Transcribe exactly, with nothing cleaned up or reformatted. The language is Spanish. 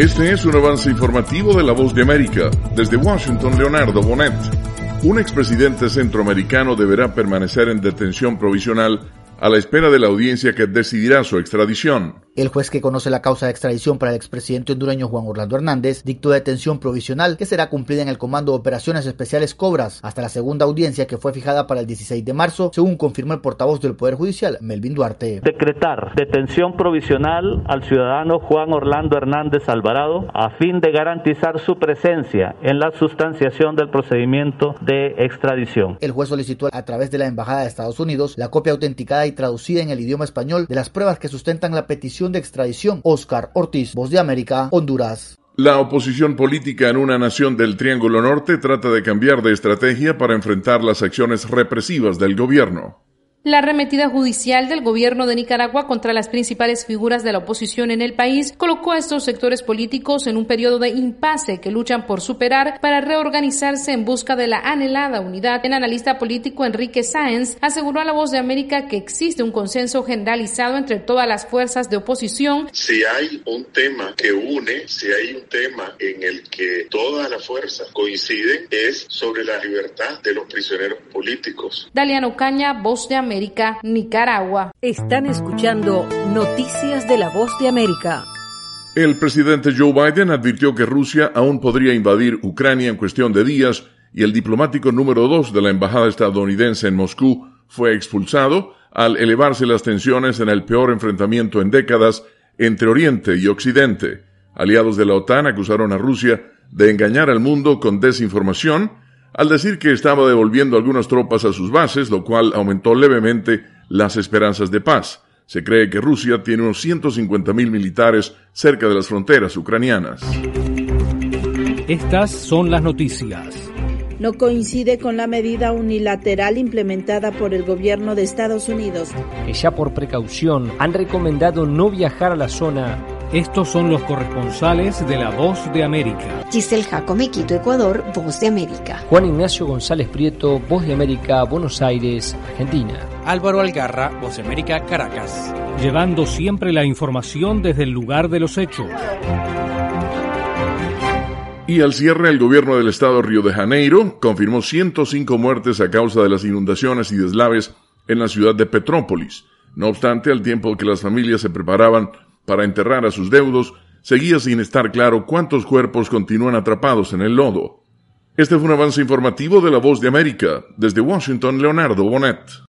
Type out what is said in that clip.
Este es un avance informativo de La Voz de América. Desde Washington, Leonardo Bonet. Un expresidente centroamericano deberá permanecer en detención provisional a la espera de la audiencia que decidirá su extradición. El juez que conoce la causa de extradición para el expresidente hondureño Juan Orlando Hernández dictó detención provisional que será cumplida en el Comando de Operaciones Especiales Cobras hasta la segunda audiencia que fue fijada para el dieciséis de marzo, según confirmó el portavoz del Poder Judicial, Melvin Duarte. Decretar detención provisional al ciudadano Juan Orlando Hernández Alvarado a fin de garantizar su presencia en la sustanciación del procedimiento de extradición. El juez solicitó a través de la Embajada de Estados Unidos la copia autenticada y traducida en el idioma español de las pruebas que sustentan la petición de extradición. Oscar Ortiz, Voz de América, Honduras. La oposición política en una nación del Triángulo Norte trata de cambiar de estrategia para enfrentar las acciones represivas del gobierno. La arremetida judicial del gobierno de Nicaragua contra las principales figuras de la oposición en el país colocó a estos sectores políticos en un periodo de impasse que luchan por superar para reorganizarse en busca de la anhelada unidad. El analista político Enrique Sáenz aseguró a La Voz de América que existe un consenso generalizado entre todas las fuerzas de oposición. Si hay un tema que une, si hay un tema en el que todas las fuerzas coinciden, es sobre la libertad de los prisioneros políticos. Daliana Ocaña, Voz de América. América, Nicaragua. Están escuchando Noticias de La Voz de América. El presidente Joe Biden advirtió que Rusia aún podría invadir Ucrania en cuestión de días y el diplomático número dos de la embajada estadounidense en Moscú fue expulsado al elevarse las tensiones en el peor enfrentamiento en décadas entre Oriente y Occidente. Aliados de la OTAN acusaron a Rusia de engañar al mundo con desinformación al decir que estaba devolviendo algunas tropas a sus bases, lo cual aumentó levemente las esperanzas de paz. Se cree que Rusia tiene unos ciento cincuenta mil militares cerca de las fronteras ucranianas. Estas son las noticias. No coincide con la medida unilateral implementada por el gobierno de Estados Unidos, que ya por precaución han recomendado no viajar a la zona. Estos son los corresponsales de La Voz de América. Giselle Jacome, Quito, Ecuador, Voz de América. Juan Ignacio González Prieto, Voz de América, Buenos Aires, Argentina. Álvaro Algarra, Voz de América, Caracas. Llevando siempre la información desde el lugar de los hechos. Y al cierre, el gobierno del estado de Río de Janeiro confirmó ciento cinco muertes a causa de las inundaciones y deslaves en la ciudad de Petrópolis. No obstante, al tiempo que las familias se preparaban para enterrar a sus deudos, seguía sin estar claro cuántos cuerpos continúan atrapados en el lodo. Este fue un avance informativo de La Voz de América. Desde Washington, Leonardo Bonet.